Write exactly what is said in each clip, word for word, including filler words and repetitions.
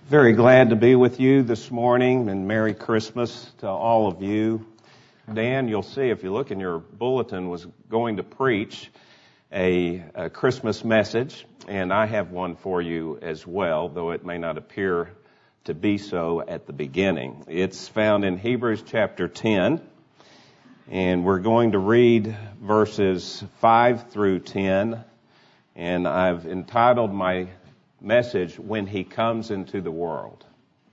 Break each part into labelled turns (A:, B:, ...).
A: Very glad to be with you this morning, and Merry Christmas to all of you. Dan, you'll see if you look in your bulletin, was going to preach a, a Christmas message, and I have one for you as well, though it may not appear to be so at the beginning. It's found in Hebrews chapter ten, and we're going to read verses five through ten, and I've entitled my message, When He Comes into the World.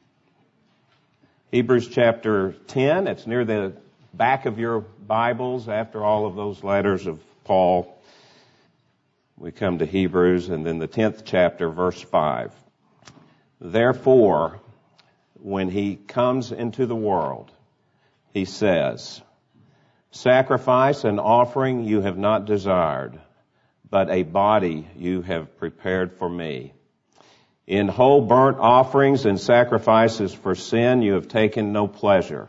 A: Hebrews chapter ten, it's near the back of your Bibles after all of those letters of Paul. We come to Hebrews and then the tenth chapter, verse five. Therefore, when He comes into the world, He says, Sacrifice and offering you have not desired, but a body you have prepared for me. In whole burnt offerings and sacrifices for sin you have taken no pleasure.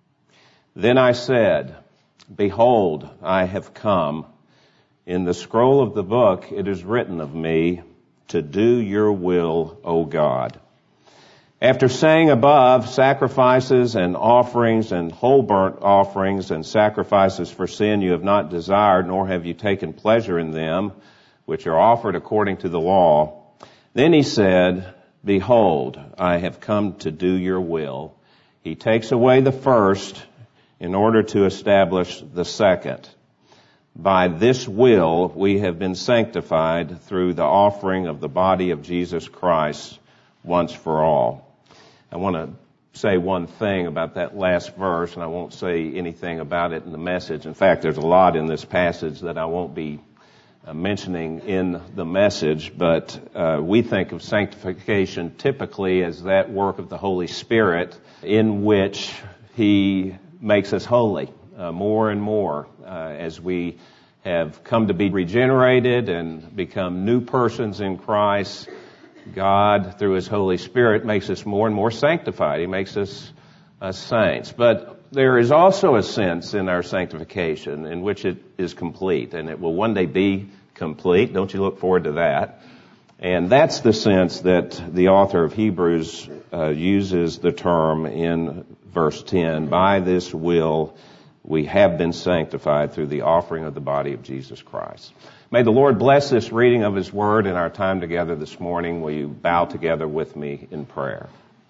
A: Then I said, Behold, I have come. In the scroll of the book it is written of me, to do your will, O God. After saying above, sacrifices and offerings and whole burnt offerings and sacrifices for sin you have not desired, nor have you taken pleasure in them, which are offered according to the law. Then he said, Behold, I have come to do your will. He takes away the first in order to establish the second. By this will we have been sanctified through the offering of the body of Jesus Christ once for all. I want to say one thing about that last verse, and I won't say anything about it in the message. In fact, there's a lot in this passage that I won't be Uh, mentioning in the message, but uh, we think of sanctification typically as that work of the Holy Spirit in which He makes us holy uh, more and more uh, as we have come to be regenerated and become new persons in Christ. God, through His Holy Spirit, makes us more and more sanctified. He makes us uh, saints. But there is also a sense in our sanctification in which it is complete, and it will one day be complete. Don't you look forward to that? And that's the sense that the author of Hebrews uh, uses the term in verse ten. By this will we have been sanctified through the offering of the body of Jesus Christ. May the Lord bless this reading of His Word in our time together this morning. Will you bow together with me in prayer?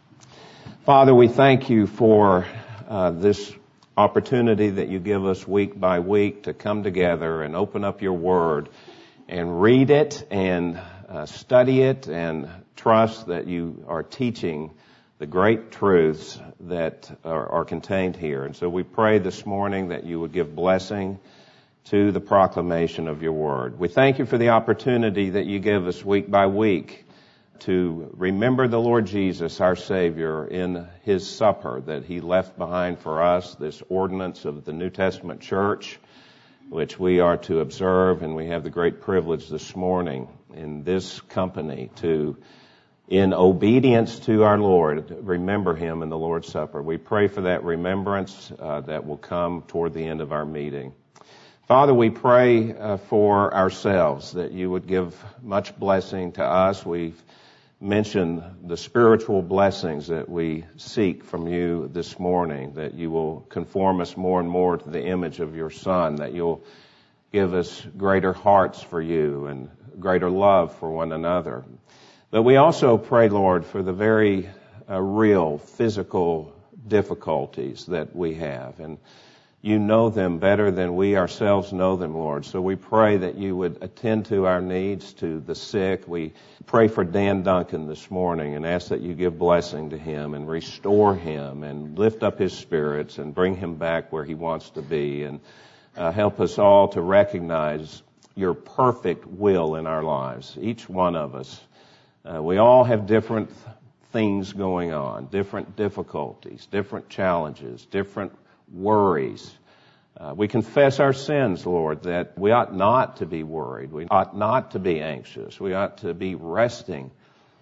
A: Father, we thank You for Uh, this opportunity that You give us week by week to come together and open up Your Word and read it and uh, study it and trust that You are teaching the great truths that are, are contained here. And so we pray this morning that You would give blessing to the proclamation of Your Word. We thank You for the opportunity that You give us week by week to remember the Lord Jesus, our Savior, in His supper that He left behind for us, this ordinance of the New Testament church, which we are to observe, and we have the great privilege this morning in this company to, in obedience to our Lord, remember Him in the Lord's Supper. We pray for that remembrance uh, that will come toward the end of our meeting. Father, we pray uh, for ourselves that You would give much blessing to us. We've mention the spiritual blessings that we seek from You this morning, that You will conform us more and more to the image of Your Son, that You'll give us greater hearts for You and greater love for one another. But we also pray, Lord, for the very uh, real physical difficulties that we have. And You know them better than we ourselves know them, Lord. So we pray that You would attend to our needs, to the sick. We pray for Dan Duncan this morning and ask that You give blessing to him and restore him and lift up his spirits and bring him back where he wants to be. And uh, help us all to recognize Your perfect will in our lives, each one of us. Uh, we all have different things going on, different difficulties, different challenges, different worries. Uh, we confess our sins, Lord, that we ought not to be worried. We ought not to be anxious. We ought to be resting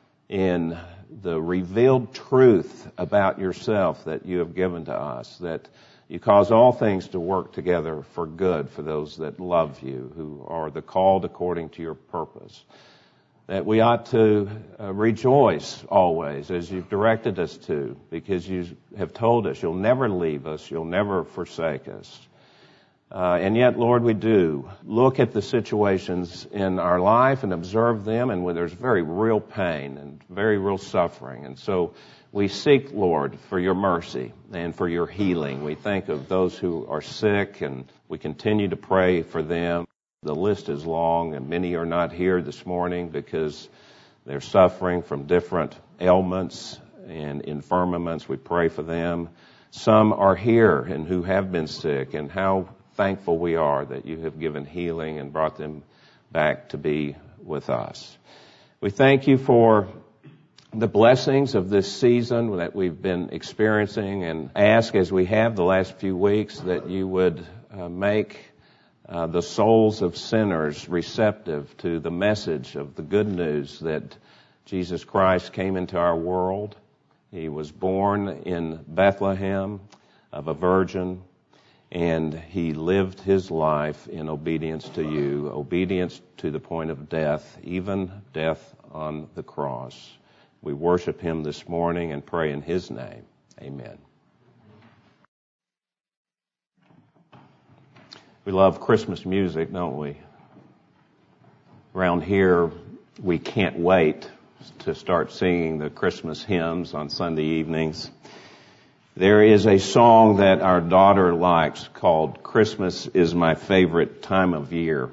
A: in the revealed truth about Yourself that You have given to us, that You cause all things to work together for good for those that love You, who are the called according to Your purpose. that we ought to uh, rejoice always as you've directed us to, because you have told us you'll never leave us, you'll never forsake us. Uh, and yet, Lord, we do look at the situations in our life and observe them, and where there's very real pain and very real suffering. And so we seek, Lord, for your mercy and for your healing. We think of those who are sick, and we continue to pray for them. The list is long, and many are not here this morning because they're suffering from different ailments and infirmities. We pray for them. Some are here and who have been sick, and how thankful we are that you have given healing and brought them back to be with us. We thank you for the blessings of this season that we've been experiencing, and ask, as we have the last few weeks, that you would uh, make uh, the souls of sinners receptive to the message of the good news that Jesus Christ came into our world. He was born in Bethlehem of a virgin, and he lived his life in obedience to you, obedience to the point of death, even death on the cross. We worship him this morning and pray in his name. Amen. We love Christmas music, don't we? Around here, we can't wait to start singing the Christmas hymns on Sunday evenings. There is a song that our daughter likes called "Christmas is My Favorite Time of Year."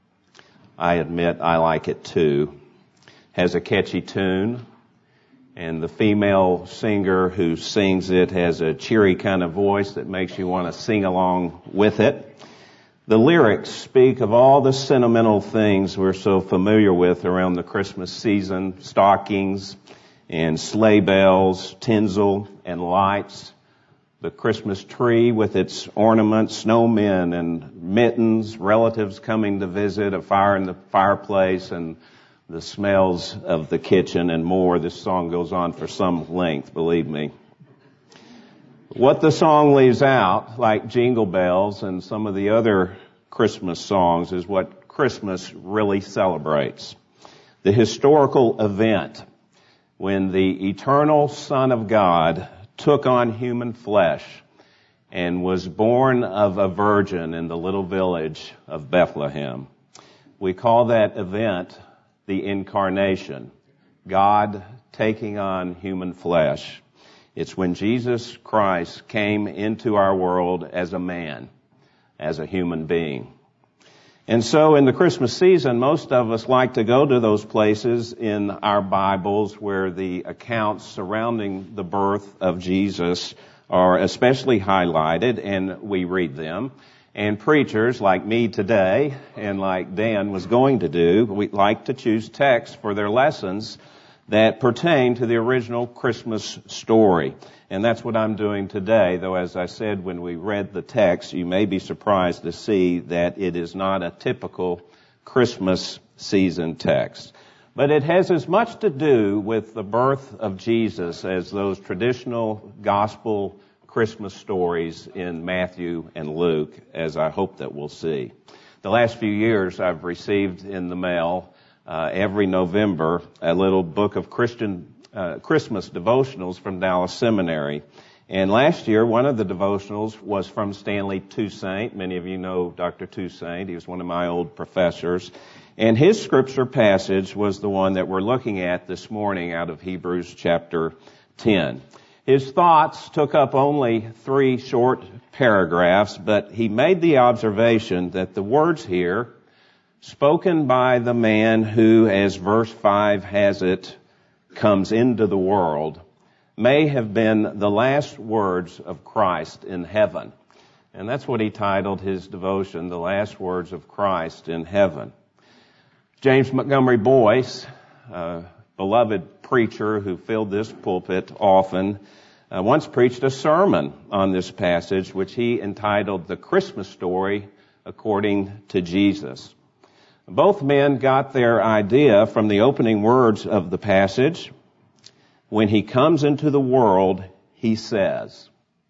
A: I admit I like it too. Has a catchy tune, and the female singer who sings it has a cheery kind of voice that makes you want to sing along with it. The lyrics speak of all the sentimental things we're so familiar with around the Christmas season: stockings and sleigh bells, tinsel and lights, the Christmas tree with its ornaments, snowmen and mittens, relatives coming to visit, a fire in the fireplace, and the smells of the kitchen, and more. This song goes on for some length, believe me. What the song leaves out, like Jingle Bells and some of the other Christmas songs, is what Christmas really celebrates: the historical event when the eternal Son of God took on human flesh and was born of a virgin in the little village of Bethlehem. We call that event the Incarnation, God taking on human flesh. It's when Jesus Christ came into our world as a man, as a human being. And so in the Christmas season, most of us like to go to those places in our Bibles where the accounts surrounding the birth of Jesus are especially highlighted, and we read them. And preachers like me today, and like Dan was going to do, we like to choose texts for their lessons that pertain to the original Christmas story. And that's what I'm doing today, though as I said when we read the text, you may be surprised to see that it is not a typical Christmas season text. But it has as much to do with the birth of Jesus as those traditional gospel Christmas stories in Matthew and Luke, as I hope that we'll see. The last few years I've received in the mail uh, every November a little book of Christian uh, Christmas devotionals from Dallas Seminary. And last year one of the devotionals was from Stanley Toussaint. Many of you know Doctor Toussaint. He was one of my old professors. And his scripture passage was the one that we're looking at this morning out of Hebrews chapter ten. His thoughts took up only three short paragraphs, but he made the observation that the words here, spoken by the man who, as verse five has it, comes into the world, may have been the last words of Christ in heaven. And that's what he titled his devotion, The Last Words of Christ in Heaven. James Montgomery Boyce, a beloved preacher who filled this pulpit often, uh, once preached a sermon on this passage, which he entitled The Christmas Story According to Jesus. Both men got their idea from the opening words of the passage. When he comes into the world, he says.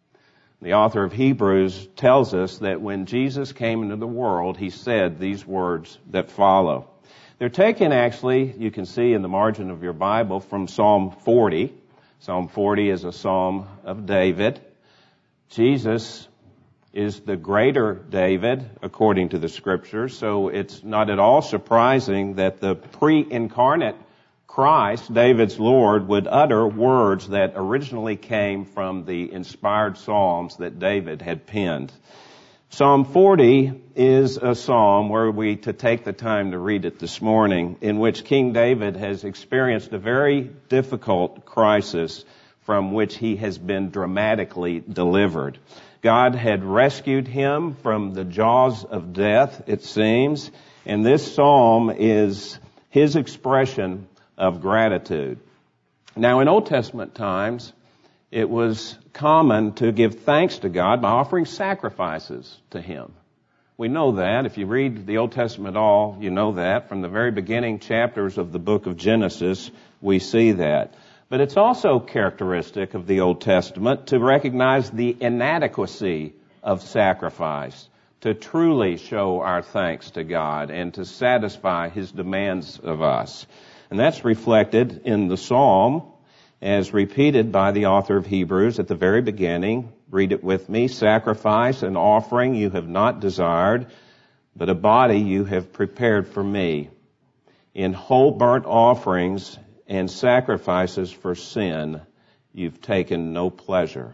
A: The author of Hebrews tells us that when Jesus came into the world, he said these words that follow. They're taken, actually, you can see in the margin of your Bible, from Psalm forty. Psalm forty is a psalm of David. Jesus is the greater David, according to the Scriptures, so it's not at all surprising that the pre-incarnate Christ, David's Lord, would utter words that originally came from the inspired psalms that David had penned. Psalm forty is a psalm, were we to take the time to read it this morning, in which King David has experienced a very difficult crisis from which he has been dramatically delivered. God had rescued him from the jaws of death, it seems, and this psalm is his expression of gratitude. Now, in Old Testament times, it was common to give thanks to God by offering sacrifices to Him. We know that. If you read the Old Testament at all, you know that. From the very beginning chapters of the book of Genesis, we see that. But it's also characteristic of the Old Testament to recognize the inadequacy of sacrifice, to truly show our thanks to God and to satisfy His demands of us. And that's reflected in the psalm as repeated by the author of Hebrews at the very beginning. Read it with me. Sacrifice and offering you have not desired, but a body you have prepared for me. In whole burnt offerings and sacrifices for sin, you've taken no pleasure.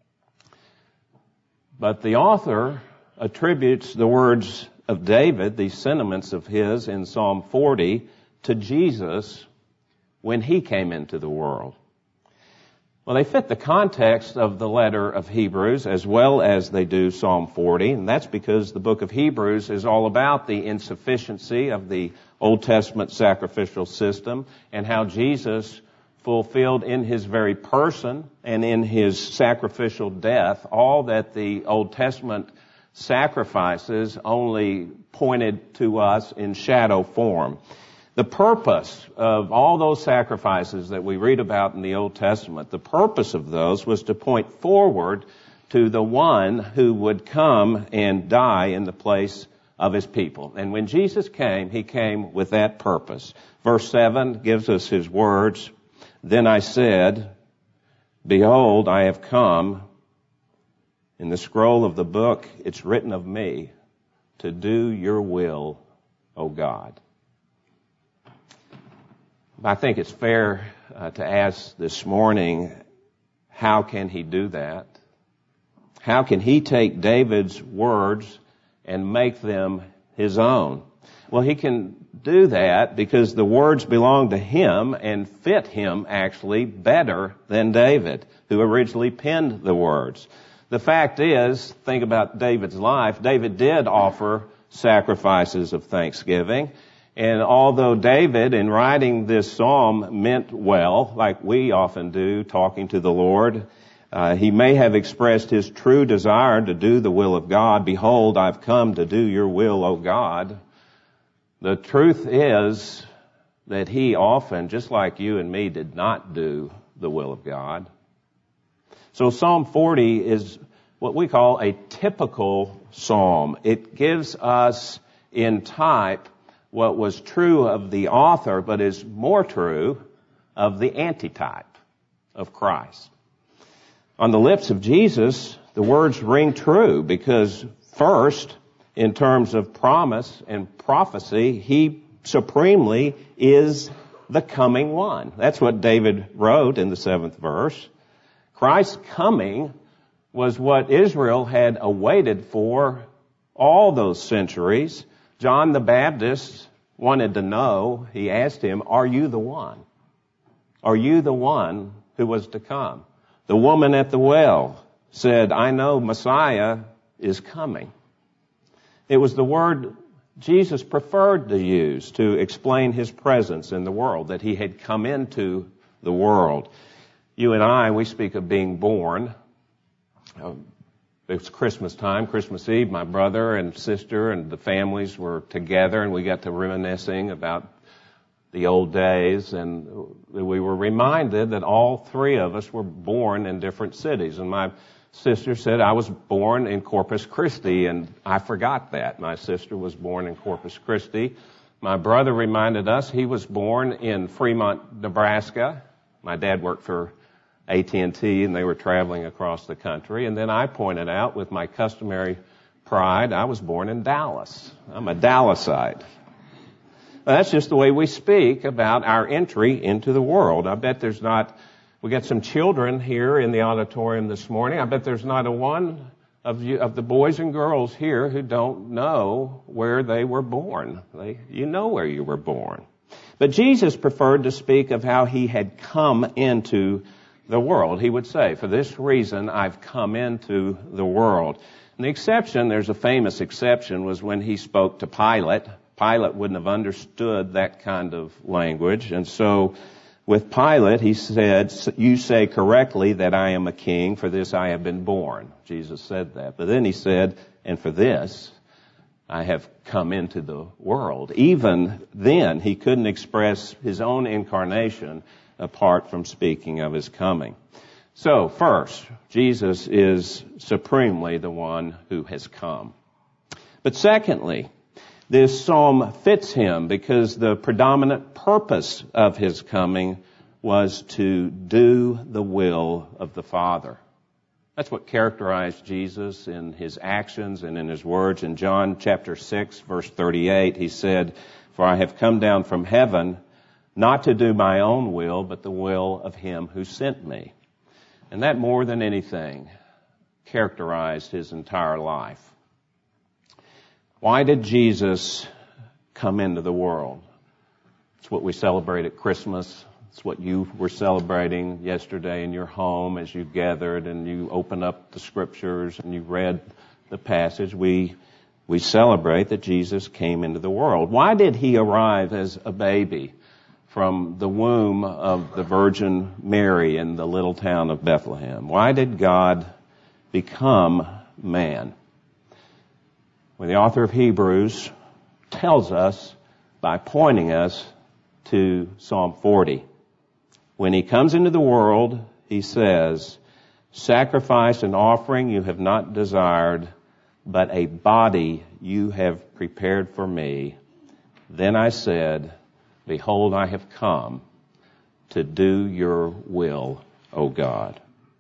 A: But the author attributes the words of David, these sentiments of his in Psalm forty, to Jesus when He came into the world. Well, they fit the context of the letter of Hebrews as well as they do Psalm forty, and that's because the book of Hebrews is all about the insufficiency of the Old Testament sacrificial system and how Jesus fulfilled in His very person and in His sacrificial death all that the Old Testament sacrifices only pointed to us in shadow form. The purpose of all those sacrifices that we read about in the Old Testament, the purpose of those was to point forward to the one who would come and die in the place of His people. And when Jesus came, He came with that purpose. Verse seven gives us His words. Then I said, behold, I have come. In the scroll of the book, it's written of me to do your will, O God. I think it's fair uh, to ask this morning, how can He do that? How can He take David's words and make them His own? Well, He can do that because the words belong to Him and fit Him actually better than David, who originally penned the words. The fact is, think about David's life, David did offer sacrifices of thanksgiving. And although David, in writing this psalm, meant well, like we often do, talking to the Lord, uh, he may have expressed his true desire to do the will of God. Behold, I've come to do your will, O God. The truth is that he often, just like you and me, did not do the will of God. So Psalm forty is what we call a typical psalm. It gives us in type what was true of the author, but is more true of the antitype of Christ. On the lips of Jesus, the words ring true because first, in terms of promise and prophecy, He supremely is the coming one. That's what David wrote in the seventh verse. Christ's coming was what Israel had awaited for all those centuries. John the Baptist wanted to know, he asked him, are you the one? Are you the one who was to come? The woman at the well said, I know Messiah is coming. It was the word Jesus preferred to use to explain His presence in the world, that He had come into the world. You and I, we speak of being born. Um, It's Christmas time, Christmas Eve. My brother and sister and the families were together, and we got to reminiscing about the old days, and we were reminded that all three of us were born in different cities. And my sister said, I was born in Corpus Christi, and I forgot that. My sister was born in Corpus Christi. My brother reminded us he was born in Fremont, Nebraska. My dad worked for A T and T, and they were traveling across the country. And then I pointed out, with my customary pride, I was born in Dallas. I'm a Dallasite. Well, that's just the way we speak about our entry into the world. I bet there's not, we got some children here in the auditorium this morning. I bet there's not a one of you, of the boys and girls here who don't know where they were born. They, you know where you were born. But Jesus preferred to speak of how he had come into the world. He would say, for this reason, I've come into the world. And the exception, there's a famous exception, was when he spoke to Pilate. Pilate wouldn't have understood that kind of language. And so with Pilate, he said, you say correctly that I am a king, for this I have been born. Jesus said that. But then he said, and for this I have come into the world. Even then, he couldn't express his own incarnation apart from speaking of his coming. So, first, Jesus is supremely the one who has come. But secondly, this psalm fits him because the predominant purpose of his coming was to do the will of the Father. That's what characterized Jesus in his actions and in his words. In John chapter six, verse thirty-eight, he said, for I have come down from heaven not to do my own will, but the will of him who sent me. And that more than anything characterized his entire life. Why did Jesus come into the world? It's what we celebrate at Christmas. It's what you were celebrating yesterday in your home as you gathered and you opened up the scriptures and you read the passage. We, we celebrate that Jesus came into the world. Why did he arrive as a baby from the womb of the Virgin Mary in the little town of Bethlehem? Why did God become man? Well, the author of Hebrews tells us by pointing us to Psalm forty. When he comes into the world, he says, sacrifice and offering you have not desired, but a body you have prepared for me. Then I said, behold, I have come to do your will, O God.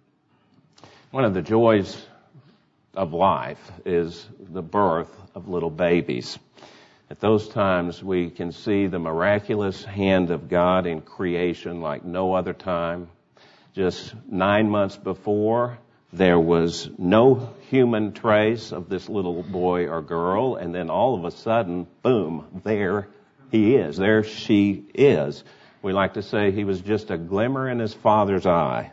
A: One of the joys of life is the birth of little babies. At those times, we can see the miraculous hand of God in creation like no other time. Just nine months before, there was no human trace of this little boy or girl, and then all of a sudden, boom, there he is. There she is. We like to say he was just a glimmer in his father's eye.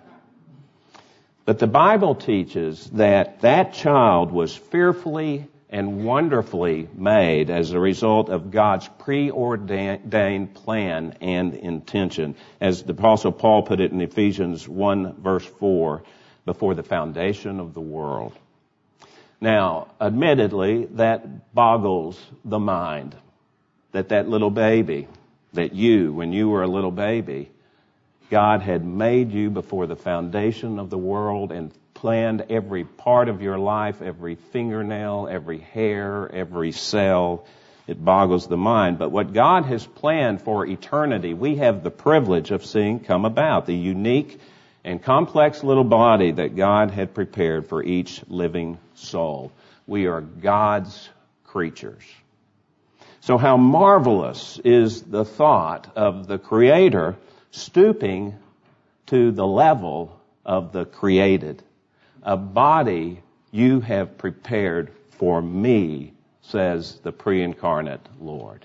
A: But the Bible teaches that that child was fearfully and wonderfully made as a result of God's preordained plan and intention. As the Apostle Paul put it in Ephesians one verse four, before the foundation of the world. Now, admittedly, that boggles the mind that that little baby, that you, when you were a little baby, God had made you before the foundation of the world and planned every part of your life, every fingernail, every hair, every cell. It boggles the mind. But what God has planned for eternity, we have the privilege of seeing come about. The unique and complex little body that God had prepared for each living soul. We are God's creatures. So how marvelous is the thought of the Creator stooping to the level of the created. A body you have prepared for me, says the pre-incarnate Lord.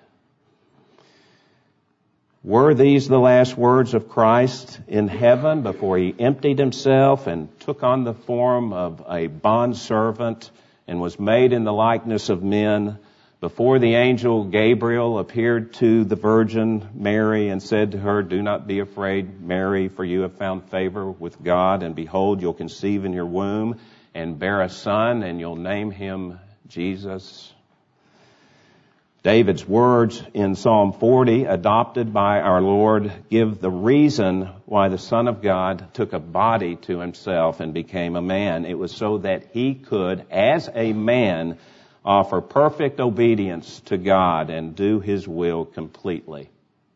A: Were these the last words of Christ in heaven before he emptied himself and took on the form of a bondservant and was made in the likeness of men? Before the angel Gabriel appeared to the Virgin Mary and said to her, do not be afraid, Mary, for you have found favor with God, and behold, you'll conceive in your womb and bear a son, and you'll name him Jesus. David's words in Psalm forty, adopted by our Lord, give the reason why the Son of God took a body to himself and became a man. It was so that he could, as a man, offer perfect obedience to God and do His will completely.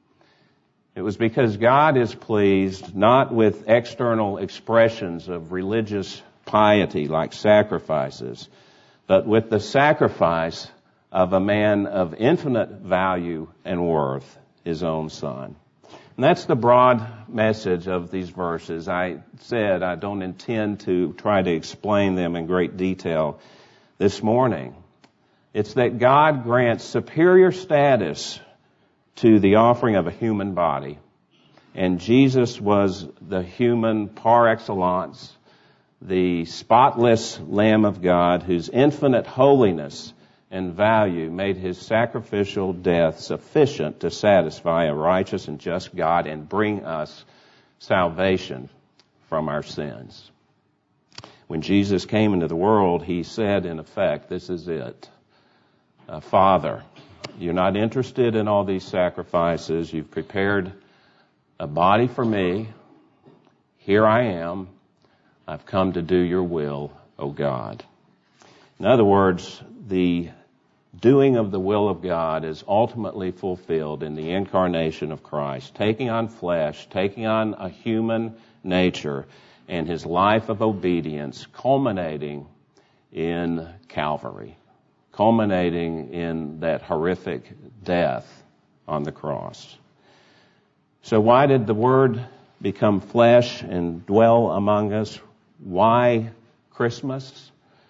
A: It was because God is pleased not with external expressions of religious piety like sacrifices, but with the sacrifice of a man of infinite value and worth, His own Son. And that's the broad message of these verses. I said I don't intend to try to explain them in great detail this morning. It's that God grants superior status to the offering of a human body. And Jesus was the human par excellence, the spotless Lamb of God, whose infinite holiness and value made His sacrificial death sufficient to satisfy a righteous and just God and bring us salvation from our sins. When Jesus came into the world, He said, in effect, this is it. Uh, Father, you're not interested in all these sacrifices. You've prepared a body for me. Here I am. I've come to do your will, O God. In other words, the doing of the will of God is ultimately fulfilled in the incarnation of Christ, taking on flesh, taking on a human nature, and His life of obedience culminating in Calvary, culminating in that horrific death on the cross. So why did the Word become flesh and dwell among us? Why Christmas?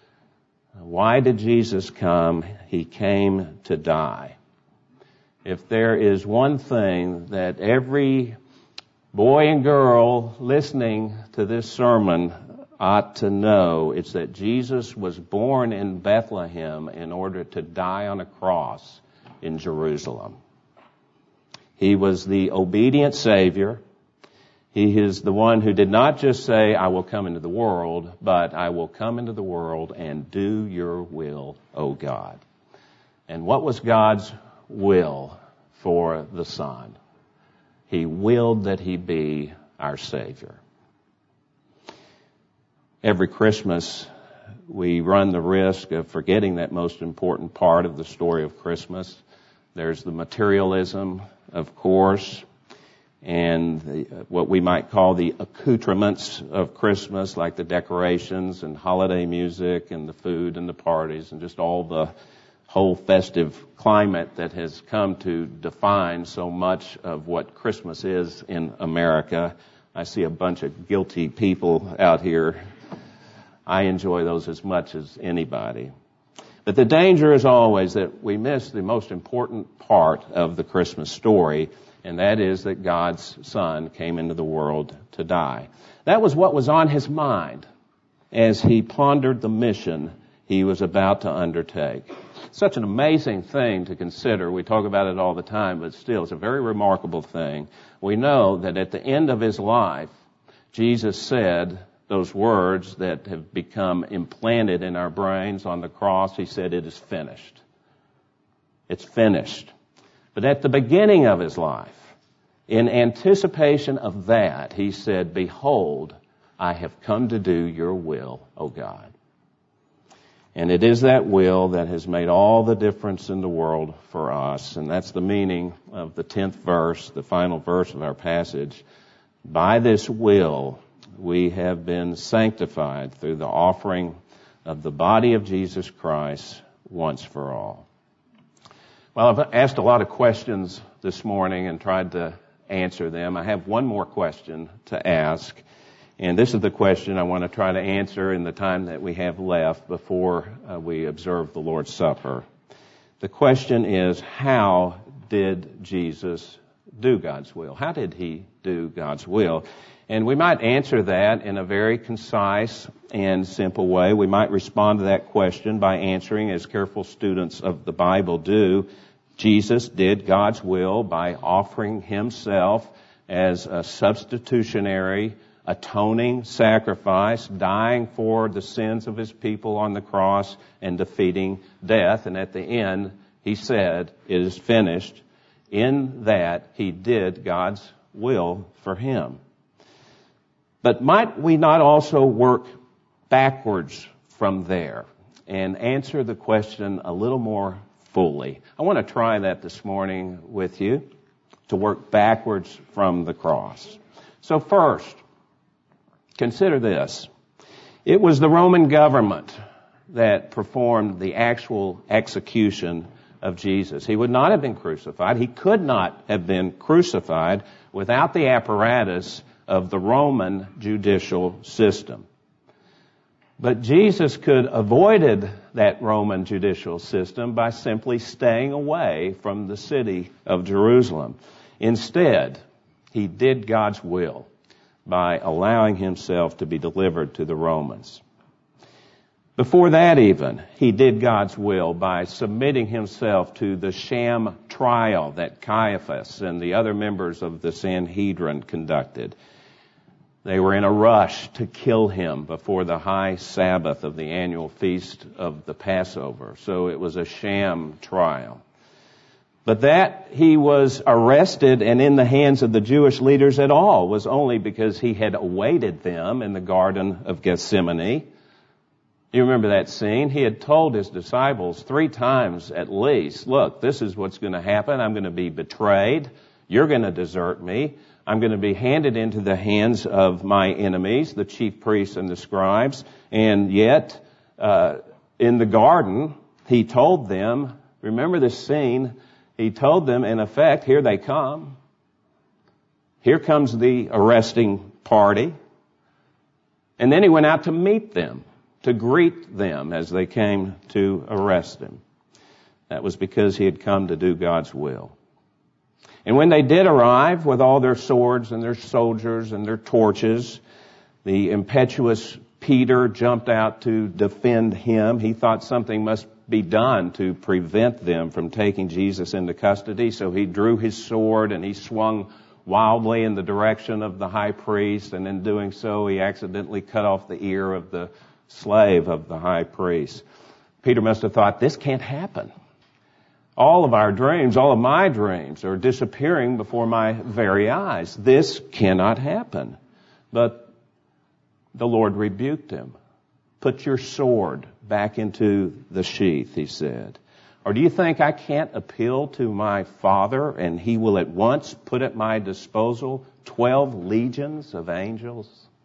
A: Why did Jesus come? He came to die. If there is one thing that every boy and girl listening to this sermon ought to know, it's that Jesus was born in Bethlehem in order to die on a cross in Jerusalem. He was the obedient Savior. He is the one who did not just say, I will come into the world, but I will come into the world and do your will, O God. And what was God's will for the Son? He willed that He be our Savior. Every Christmas, we run the risk of forgetting that most important part of the story of Christmas. There's the materialism, of course, and the, what we might call the accoutrements of Christmas, like the decorations and holiday music and the food and the parties and just all the whole festive climate that has come to define so much of what Christmas is in America. I see a bunch of guilty people out here. I enjoy those as much as anybody. But the danger is always that we miss the most important part of the Christmas story, and that is that God's Son came into the world to die. That was what was on His mind as He pondered the mission He was about to undertake. Such an amazing thing to consider. We talk about it all the time, but still, it's a very remarkable thing. We know that at the end of His life, Jesus said those words that have become implanted in our brains on the cross. He said, it is finished. It's finished. But at the beginning of His life, in anticipation of that, He said, behold, I have come to do your will, O God. And it is that will that has made all the difference in the world for us. And that's the meaning of the tenth verse, the final verse of our passage. By this will, we have been sanctified through the offering of the body of Jesus Christ once for all. Well, I've asked a lot of questions this morning and tried to answer them. I have one more question to ask, and this is the question I want to try to answer in the time that we have left before uh, we observe the Lord's Supper. The question is, how did Jesus do God's will? How did He do God's will? And we might answer that in a very concise and simple way. We might respond to that question by answering, as careful students of the Bible do, Jesus did God's will by offering Himself as a substitutionary, atoning sacrifice, dying for the sins of His people on the cross and defeating death. And at the end, He said, it is finished. In that, He did God's will for Him. But might we not also work backwards from there and answer the question a little more fully. I want to try that this morning with you, to work backwards from the cross. So first, consider this. It was the Roman government that performed the actual execution of Jesus. He would not have been crucified. He could not have been crucified without the apparatus of the Roman judicial system. But Jesus could have avoided that Roman judicial system by simply staying away from the city of Jerusalem. Instead, he did God's will by allowing himself to be delivered to the Romans. Before that even, he did God's will by submitting himself to the sham trial that Caiaphas and the other members of the Sanhedrin conducted. They were in a rush to kill him before the high Sabbath of the annual feast of the Passover. So it was a sham trial. But that he was arrested and in the hands of the Jewish leaders at all was only because he had awaited them in the Garden of Gethsemane. You remember that scene? He had told his disciples three times at least, look, this is what's going to happen. I'm going to be betrayed. You're going to desert me. I'm going to be handed into the hands of my enemies, the chief priests and the scribes. And yet, uh, in the garden, he told them, remember this scene, he told them, in effect, here they come. Here comes the arresting party. And then he went out to meet them, to greet them as they came to arrest him. That was because he had come to do God's will. And when they did arrive with all their swords and their soldiers and their torches, the impetuous Peter jumped out to defend him. He thought something must be done to prevent them from taking Jesus into custody. So he drew his sword and he swung wildly in the direction of the high priest. And in doing so, he accidentally cut off the ear of the slave of the high priest. Peter must have thought, this can't happen. All of our dreams, all of my dreams are disappearing before my very eyes. This cannot happen. But the Lord rebuked him. Put your sword back into the sheath, he said. Or do you think I can't appeal to my Father and he will at once put at my disposal twelve legions of angels?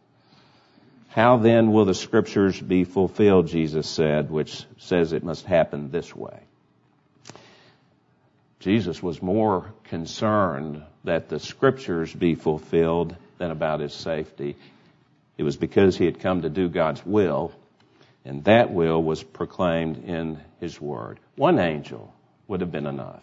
A: How then will the scriptures be fulfilled, Jesus said, which says it must happen this way? Jesus was more concerned that the scriptures be fulfilled than about his safety. It was because he had come to do God's will, and that will was proclaimed in his word. One angel would have been enough.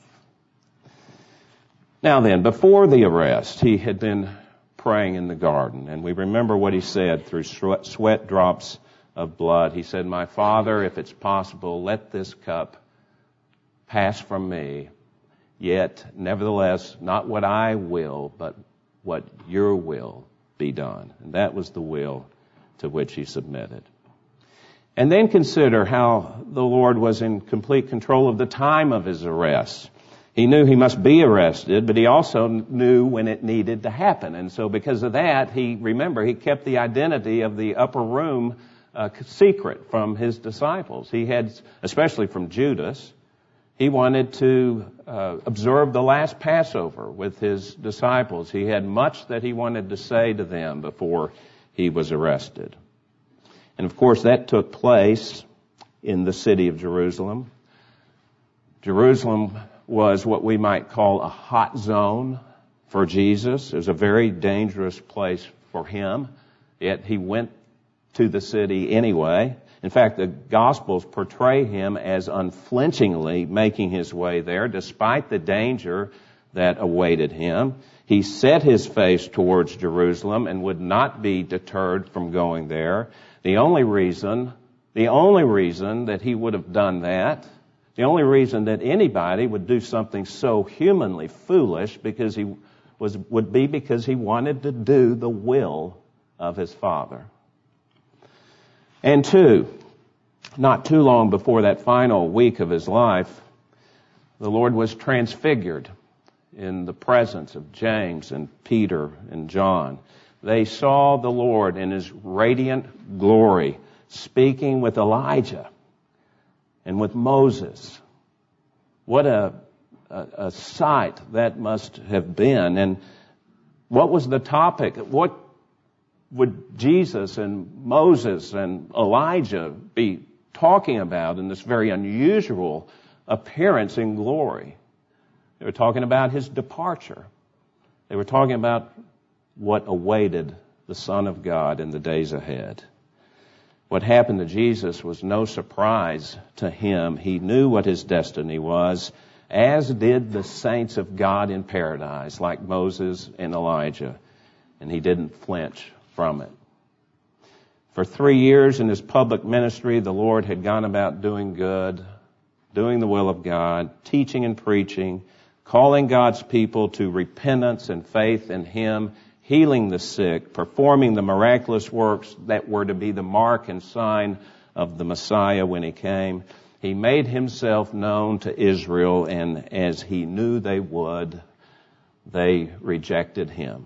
A: Now then, before the arrest, he had been praying in the garden, and we remember what he said through sweat drops of blood. He said, my Father, if it's possible, let this cup pass from me. Yet, nevertheless, not what I will, but what your will be done. And that was the will to which he submitted. And then consider how the Lord was in complete control of the time of his arrest. He knew he must be arrested, but he also knew when it needed to happen. And so because of that, he, remember, he kept the identity of the upper room uh, secret from his disciples. He had, especially from Judas, he wanted to uh, observe the last Passover with his disciples. He had much that he wanted to say to them before he was arrested. And of course, that took place in the city of Jerusalem. Jerusalem was what we might call a hot zone for Jesus. It was a very dangerous place for him, yet he went to the city anyway. In fact, the Gospels portray him as unflinchingly making his way there, despite the danger that awaited him. He set his face towards Jerusalem and would not be deterred from going there. The only reason, the only reason that he would have done that, the only reason that anybody would do something so humanly foolish because he was, would be because he wanted to do the will of his Father. And two, not too long before that final week of his life, the Lord was transfigured in the presence of James and Peter and John. They saw the Lord in his radiant glory, speaking with Elijah. and with Moses. What a, a, a sight that must have been. And what was the topic? What would Jesus and Moses and Elijah be talking about in this very unusual appearance in glory? They were talking about his departure. They were talking about what awaited the Son of God in the days ahead. What happened to Jesus was no surprise to him. He knew what his destiny was, as did the saints of God in paradise, like Moses and Elijah, and he didn't flinch from it. For three years in his public ministry, the Lord had gone about doing good, doing the will of God, teaching and preaching, calling God's people to repentance and faith in him, healing the sick, performing the miraculous works that were to be the mark and sign of the Messiah when he came. He made himself known to Israel, and as he knew they would, they rejected him.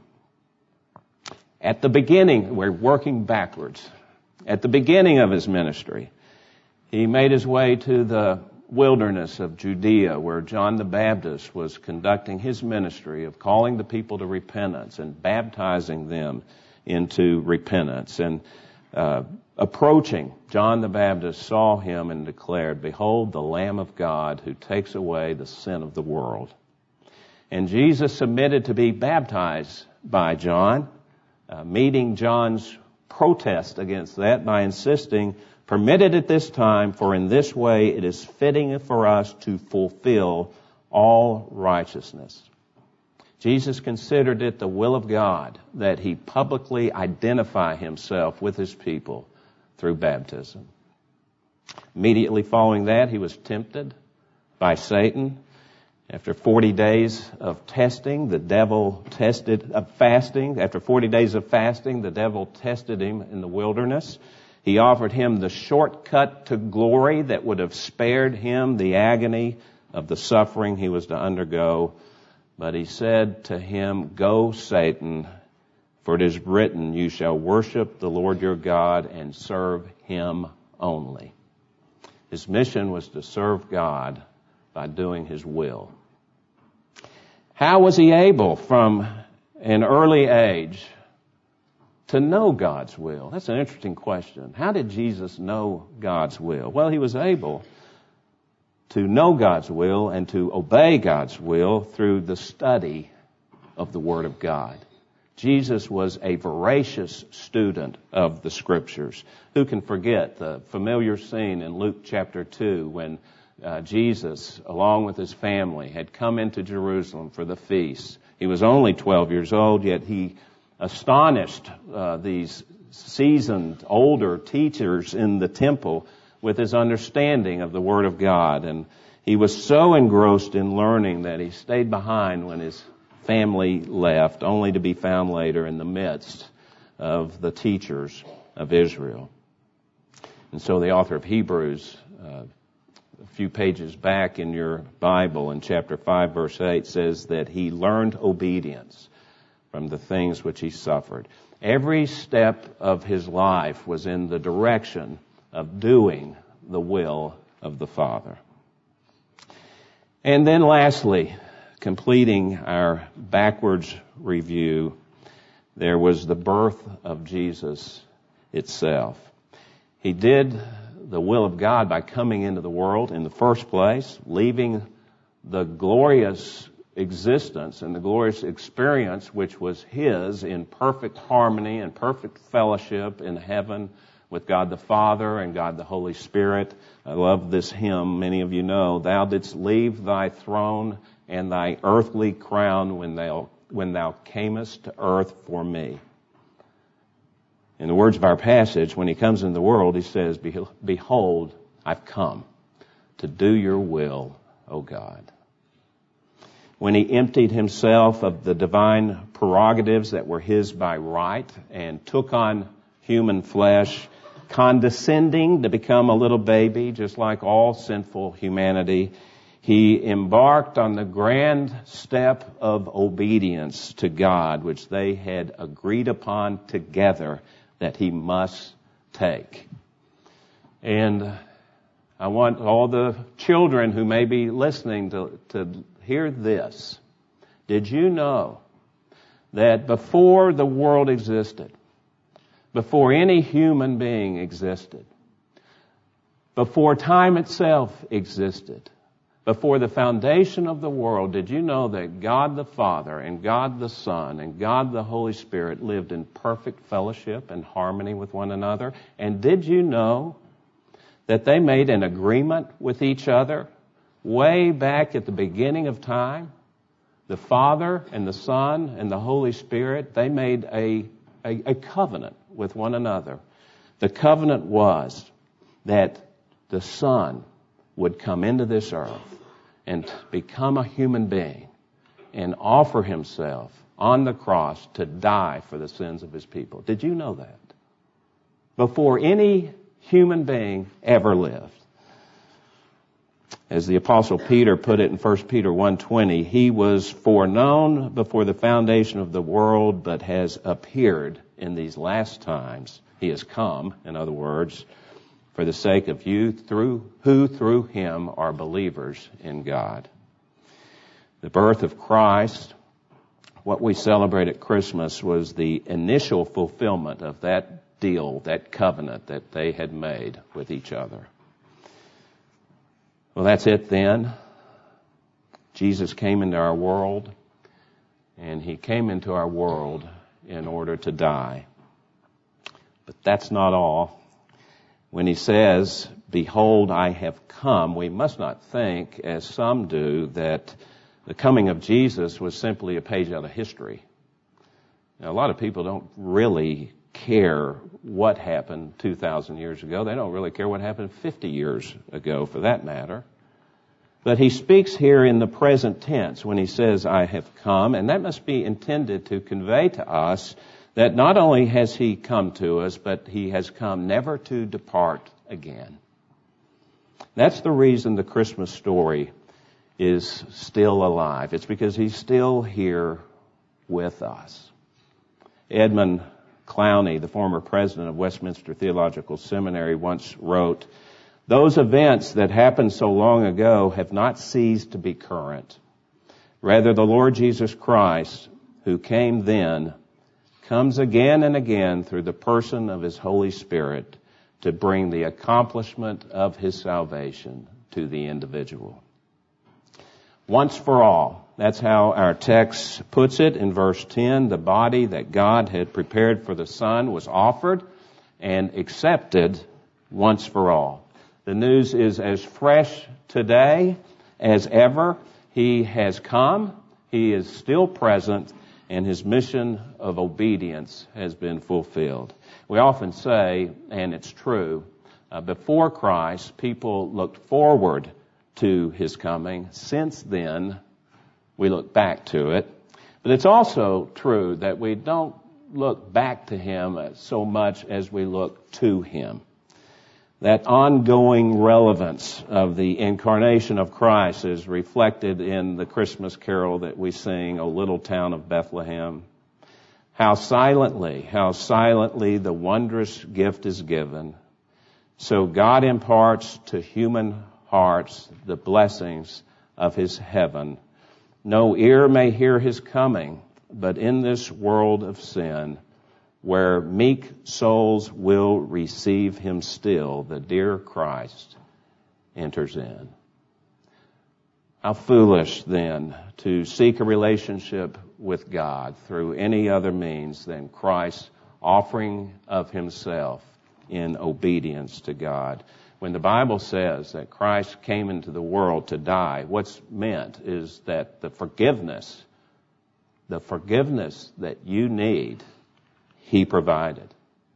A: At the beginning, we're working backwards. At the beginning of his ministry, he made his way to the wilderness of Judea, where John the Baptist was conducting his ministry of calling the people to repentance and baptizing them into repentance. And uh, approaching, John the Baptist saw him and declared, "Behold, the Lamb of God who takes away the sin of the world." And Jesus submitted to be baptized by John, uh, meeting John's protest against that by insisting, "Permitted at this time, for in this way it is fitting for us to fulfill all righteousness." Jesus considered it the will of God that he publicly identify himself with his people through baptism. Immediately following that, he was tempted by Satan. After forty days of testing, the devil tested, of fasting, after forty days of fasting, the devil tested him in the wilderness. He offered him the shortcut to glory that would have spared him the agony of the suffering he was to undergo. But he said to him, "Go, Satan, for it is written, you shall worship the Lord your God and serve him only." His mission was to serve God by doing his will. How was he able from an early age to know God's will? That's an interesting question. How did Jesus know God's will? Well, he was able to know God's will and to obey God's will through the study of the Word of God. Jesus was a voracious student of the Scriptures. Who can forget the familiar scene in Luke chapter two when uh, Jesus, along with his family, had come into Jerusalem for the feast. He was only twelve years old, yet he astonished uh, these seasoned, older teachers in the temple with his understanding of the Word of God. And he was so engrossed in learning that he stayed behind when his family left, only to be found later in the midst of the teachers of Israel. And so the author of Hebrews, uh, a few pages back in your Bible, in chapter five, verse eight, says that he learned obedience from the things which he suffered. Every step of his life was in the direction of doing the will of the Father. And then lastly, completing our backwards review, there was the birth of Jesus itself. He did the will of God by coming into the world in the first place, leaving the glorious existence and the glorious experience which was his in perfect harmony and perfect fellowship in heaven with God the Father and God the Holy Spirit. I love this hymn. Many of you know, "Thou didst leave thy throne and thy earthly crown when thou, when thou camest to earth for me." In the words of our passage, when he comes into the world, he says, "Behold, I've come to do your will, O God." When he emptied himself of the divine prerogatives that were his by right and took on human flesh, condescending to become a little baby, just like all sinful humanity, he embarked on the grand step of obedience to God, which they had agreed upon together that he must take. And I want all the children who may be listening to, to hear this. Did you know that before the world existed, before any human being existed, before time itself existed, before the foundation of the world, did you know that God the Father and God the Son and God the Holy Spirit lived in perfect fellowship and harmony with one another? And did you know that they made an agreement with each other way back at the beginning of time? The Father and the Son and the Holy Spirit, they made a, a, a covenant with one another. The covenant was that the Son would come into this earth and become a human being and offer himself on the cross to die for the sins of his people. Did you know that? Before any human being ever lived. As the Apostle Peter put it in First Peter one twenty, he was foreknown before the foundation of the world, but has appeared in these last times. He has come, in other words, for the sake of you, through who through him are believers in God. The birth of Christ, what we celebrate at Christmas, was the initial fulfillment of that deal, that covenant that they had made with each other. Well, that's it then. Jesus came into our world, and he came into our world in order to die. But that's not all. When he says, "Behold, I have come," we must not think, as some do, that the coming of Jesus was simply a page out of history. Now, a lot of people don't really care what happened two thousand years ago. They don't really care what happened fifty years ago, for that matter. But he speaks here in the present tense when he says, "I have come," and that must be intended to convey to us that not only has he come to us, but he has come never to depart again. That's the reason the Christmas story is still alive. It's because he's still here with us. Edmund Clowney, the former president of Westminster Theological Seminary, once wrote, "Those events that happened so long ago have not ceased to be current. Rather, the Lord Jesus Christ, who came then, comes again and again through the person of his Holy Spirit to bring the accomplishment of his salvation to the individual." Once for all. That's how our text puts it in verse ten. The body that God had prepared for the Son was offered and accepted once for all. The news is as fresh today as ever. He has come. He is still present. And his mission of obedience has been fulfilled. We often say, and it's true, uh, before Christ, people looked forward to his coming. Since then, we look back to it. But it's also true that we don't look back to him so much as we look to him. That ongoing relevance of the incarnation of Christ is reflected in the Christmas carol that we sing, "O Little Town of Bethlehem." How silently, how silently the wondrous gift is given. So God imparts to human hearts the blessings of his heaven. No ear may hear his coming, but in this world of sin, where meek souls will receive him still, the dear Christ enters in. How foolish, then, to seek a relationship with God through any other means than Christ's offering of himself in obedience to God. When the Bible says that Christ came into the world to die, what's meant is that the forgiveness, the forgiveness that you need, he provided.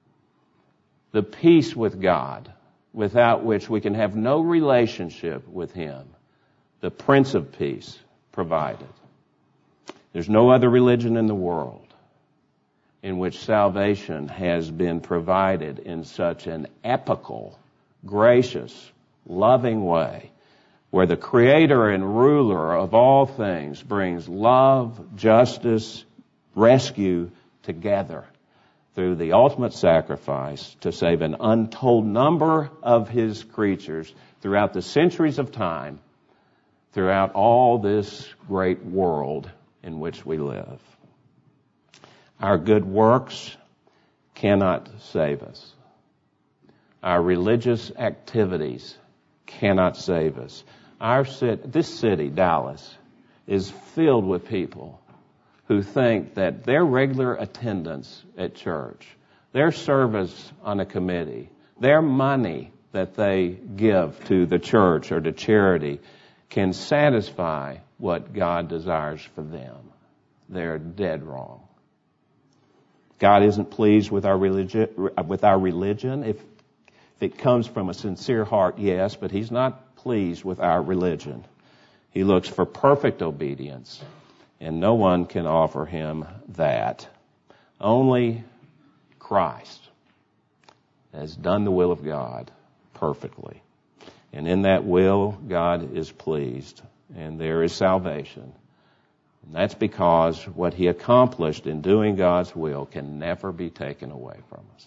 A: The peace with God, without which we can have no relationship with him, the Prince of Peace provided. There's no other religion in the world in which salvation has been provided in such an epical, gracious, loving way, where the Creator and ruler of all things brings love, justice, rescue together through the ultimate sacrifice to save an untold number of his creatures throughout the centuries of time, throughout all this great world in which we live. Our good works cannot save us. Our religious activities cannot save us. Our city, this city, Dallas, is filled with people who think that their regular attendance at church, their service on a committee, their money that they give to the church or to charity can satisfy what God desires for them. They're dead wrong. God isn't pleased with our religion, with our religion. If, if it comes from a sincere heart, yes, but He's not pleased with our religion. He looks for perfect obedience, and no one can offer Him that. Only Christ has done the will of God perfectly. And in that will, God is pleased, and there is salvation. And that's because what He accomplished in doing God's will can never be taken away from us.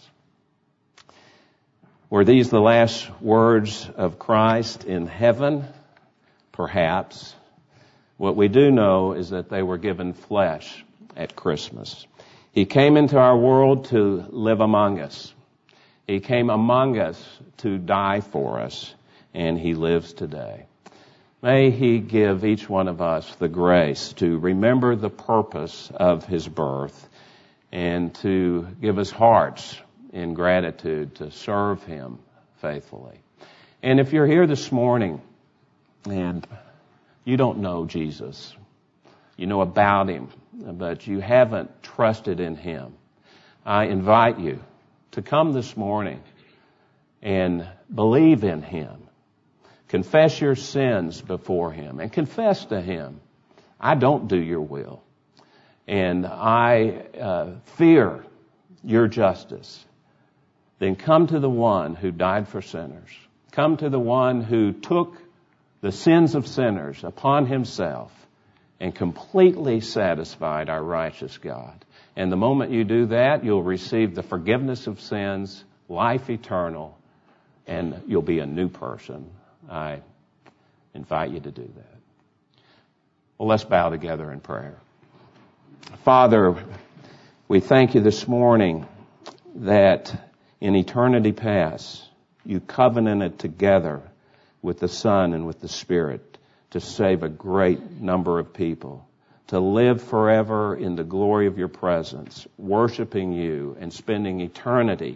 A: Were these the last words of Christ in heaven? Perhaps. What we do know is that they were given flesh at Christmas. He came into our world to live among us. He came among us to die for us, and He lives today. May He give each one of us the grace to remember the purpose of His birth and to give us hearts in gratitude to serve Him faithfully. And if you're here this morning and you don't know Jesus, you know about Him, but you haven't trusted in Him, I invite you to come this morning and believe in Him. Confess your sins before Him and confess to Him, I don't do your will, and I uh, fear your justice. Then come to the one who died for sinners. Come to the one who took the sins of sinners upon Himself and completely satisfied our righteous God. And the moment you do that, you'll receive the forgiveness of sins, life eternal, and you'll be a new person. I invite you to do that. Well, let's bow together in prayer. Father, we thank You this morning that in eternity past, You covenanted together with the Son and with the Spirit to save a great number of people, to live forever in the glory of Your presence, worshiping You and spending eternity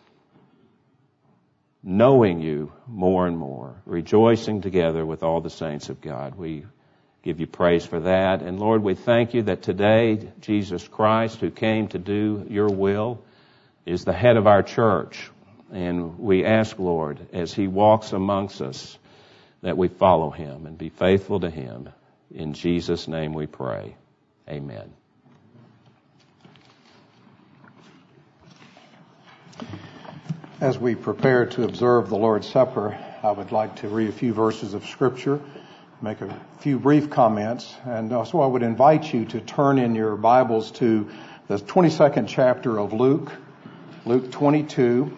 A: knowing You more and more, rejoicing together with all the saints of God. We give You praise for that. And Lord, we thank You that today Jesus Christ, who came to do Your will, is the head of our church. And we ask, Lord, as He walks amongst us, that we follow Him and be faithful to Him. In Jesus' name we pray. Amen.
B: As we prepare to observe the Lord's Supper, I would like to read a few verses of Scripture, make a few brief comments, and also I would invite you to turn in your Bibles to the twenty-second chapter of Luke, Luke twenty-two,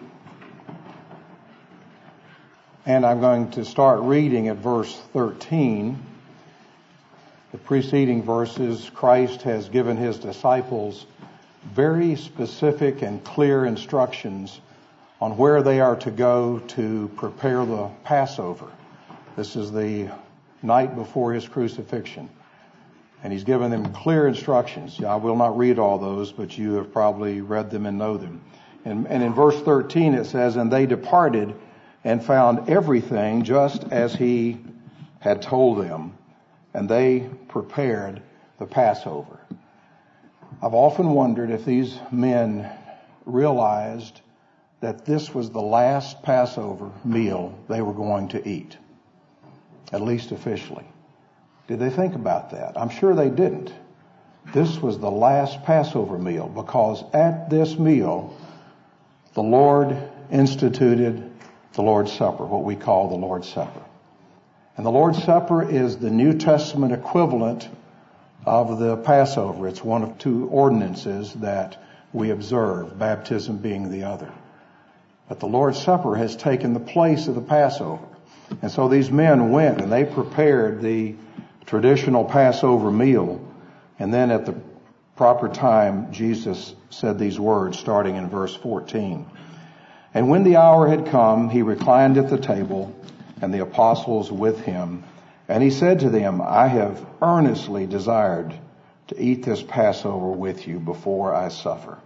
B: and I'm going to start reading at verse thirteen. The preceding verses, Christ has given His disciples very specific and clear instructions on where they are to go to prepare the Passover. This is the night before His crucifixion. And He's given them clear instructions. I will not read all those, but you have probably read them and know them. And, and in verse thirteen it says, "And they departed and found everything just as He had told them, and they prepared the Passover." I've often wondered if these men realized that this was the last Passover meal they were going to eat, at least officially. Did they think about that? I'm sure they didn't. This was the last Passover meal, because at this meal, the Lord instituted the Lord's Supper, what we call the Lord's Supper. And the Lord's Supper is the New Testament equivalent of the Passover. It's one of two ordinances that we observe, baptism being the other. But the Lord's Supper has taken the place of the Passover. And so these men went and they prepared the traditional Passover meal. And then at the proper time, Jesus said these words, starting in verse fourteen. And when the hour had come, he reclined at the table, and the apostles with him. And he said to them, I have earnestly desired to eat this Passover with you before I suffer.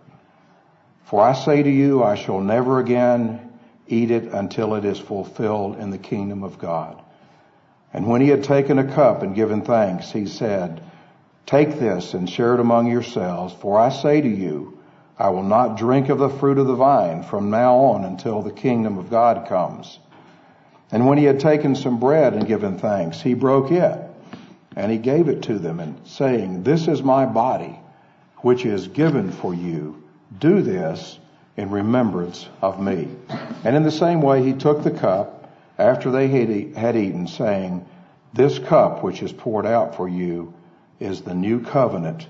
B: For I say to you, I shall never again eat it until it is fulfilled in the kingdom of God. And when he had taken a cup and given thanks, he said, take this and share it among yourselves, for I say to you, I will not drink of the fruit of the vine from now on until the kingdom of God comes. And when he had taken some bread and given thanks, he broke it, and he gave it to them, and saying, this is my body, which is given for you. Do this in remembrance of me. And in the same way he took the cup after they had eaten, saying, this cup which is poured out for you is the new covenant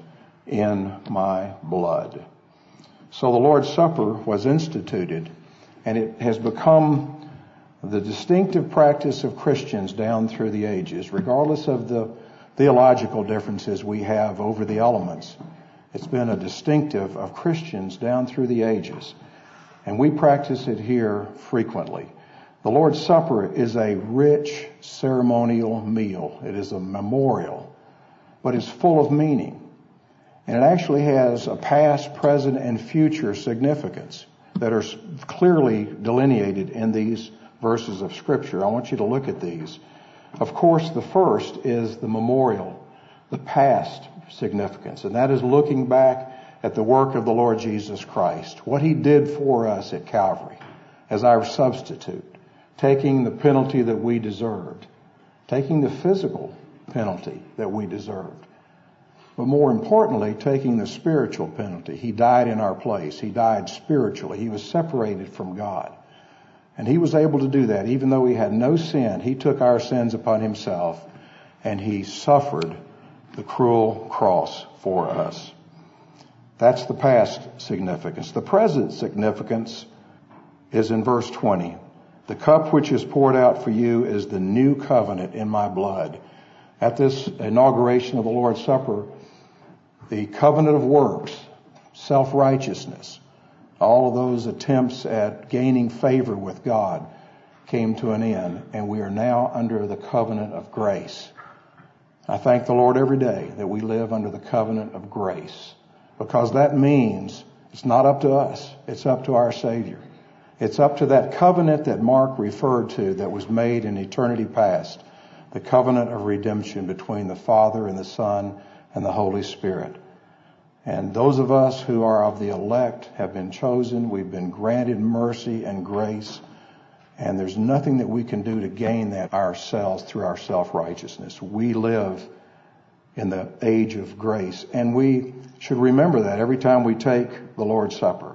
B: in my blood. So the Lord's Supper was instituted, and it has become the distinctive practice of Christians down through the ages, regardless of the theological differences we have over the elements. It's been a distinctive of Christians down through the ages, and we practice it here frequently. The Lord's Supper is a rich ceremonial meal. It is a memorial, but it's full of meaning. And it actually has a past, present, and future significance that are clearly delineated in these verses of Scripture. I want you to look at these. Of course, the first is the memorial, the past significance, and that is looking back at the work of the Lord Jesus Christ, what he did for us at Calvary as our substitute, taking the penalty that we deserved, taking the physical penalty that we deserved, but more importantly, taking the spiritual penalty. He died in our place. He died spiritually. He was separated from God. And he was able to do that. Even though he had no sin, he took our sins upon himself, and he suffered the cruel cross for us. That's the past significance. The present significance is in verse twenty. The cup which is poured out for you is the new covenant in my blood. At this inauguration of the Lord's Supper, the covenant of works, self-righteousness, all of those attempts at gaining favor with God came to an end, and we are now under the covenant of grace. I thank the Lord every day that we live under the covenant of grace, because that means it's not up to us. It's up to our Savior. It's up to that covenant that Mark referred to that was made in eternity past, the covenant of redemption between the Father and the Son and the Holy Spirit. And those of us who are of the elect have been chosen. We've been granted mercy and grace. And there's nothing that we can do to gain that ourselves through our self-righteousness. We live in the age of grace. And we should remember that every time we take the Lord's Supper.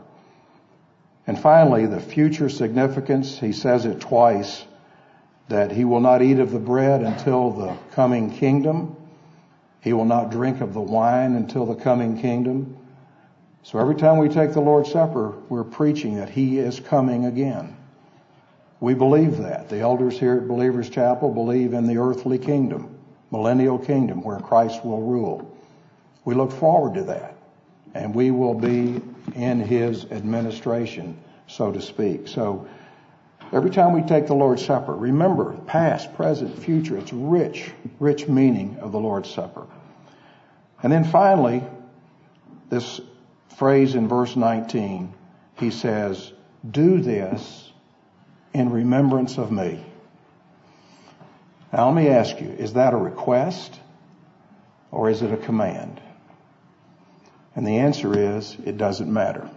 B: And finally, the future significance, he says it twice, that he will not eat of the bread until the coming kingdom. He will not drink of the wine until the coming kingdom. So every time we take the Lord's Supper, we're preaching that he is coming again. We believe that. The elders here at Believers Chapel believe in the earthly kingdom, millennial kingdom, where Christ will rule. We look forward to that. And we will be in his administration, so to speak. So every time we take the Lord's Supper, remember, past, present, future, it's rich, rich meaning of the Lord's Supper. And then finally, this phrase in verse nineteen, he says, do this in remembrance of me. Now let me ask you, is that a request or is it a command? And the answer is, it doesn't matter.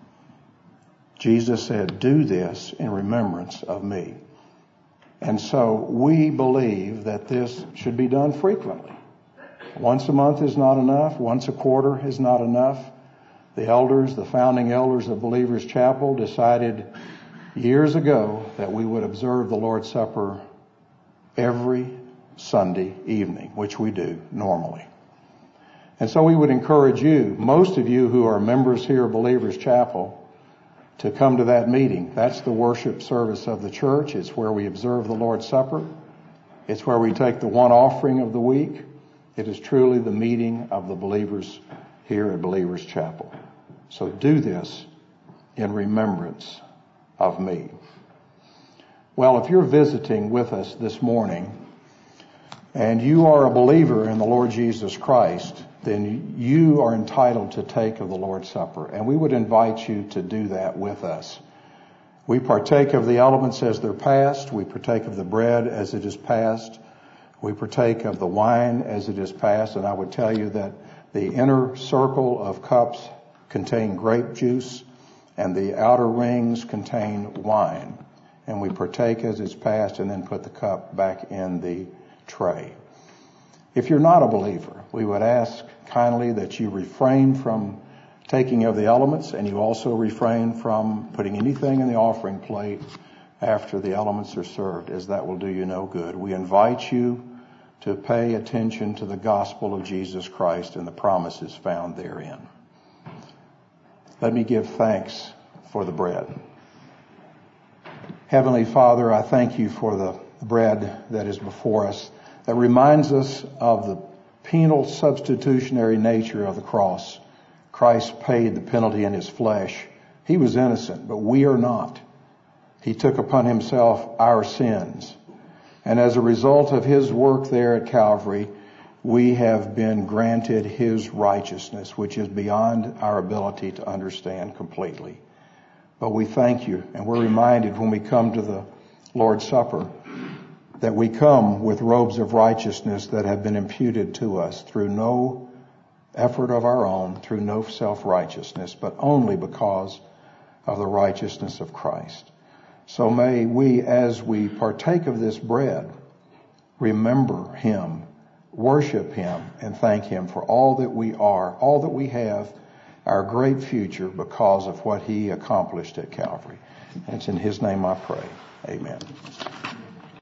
B: Jesus said, do this in remembrance of me. And so we believe that this should be done frequently. Once a month is not enough. Once a quarter is not enough. The elders, the founding elders of Believers Chapel, decided years ago that we would observe the Lord's Supper every Sunday evening, which we do normally. And so we would encourage you, most of you who are members here of Believers Chapel, to come to that meeting. That's the worship service of the church. It's where we observe the Lord's Supper. It's where we take the one offering of the week. It is truly the meeting of the believers here at Believers Chapel. So do this in remembrance of me. Well, if you're visiting with us this morning and you are a believer in the Lord Jesus Christ, then you are entitled to take of the Lord's Supper. And we would invite you to do that with us. We partake of the elements as they're passed. We partake of the bread as it is passed. We partake of the wine as it is passed. And I would tell you that the inner circle of cups contain grape juice and the outer rings contain wine. And we partake as it's passed and then put the cup back in the tray. If you're not a believer, we would ask kindly that you refrain from taking of the elements, and you also refrain from putting anything in the offering plate after the elements are served, as that will do you no good. We invite you to pay attention to the gospel of Jesus Christ and the promises found therein. Let me give thanks for the bread. Heavenly Father, I thank you for the bread that is before us, that reminds us of the penal substitutionary nature of the cross. Christ paid the penalty in his flesh. He was innocent, but we are not. He took upon himself our sins. And as a result of his work there at Calvary, we have been granted his righteousness, which is beyond our ability to understand completely. But we thank you, and we're reminded when we come to the Lord's Supper that we come with robes of righteousness that have been imputed to us through no effort of our own, through no self-righteousness, but only because of the righteousness of Christ. So may we, as we partake of this bread, remember him, worship him, and thank him for all that we are, all that we have, our great future because of what he accomplished at Calvary. And it's in his name I pray. Amen.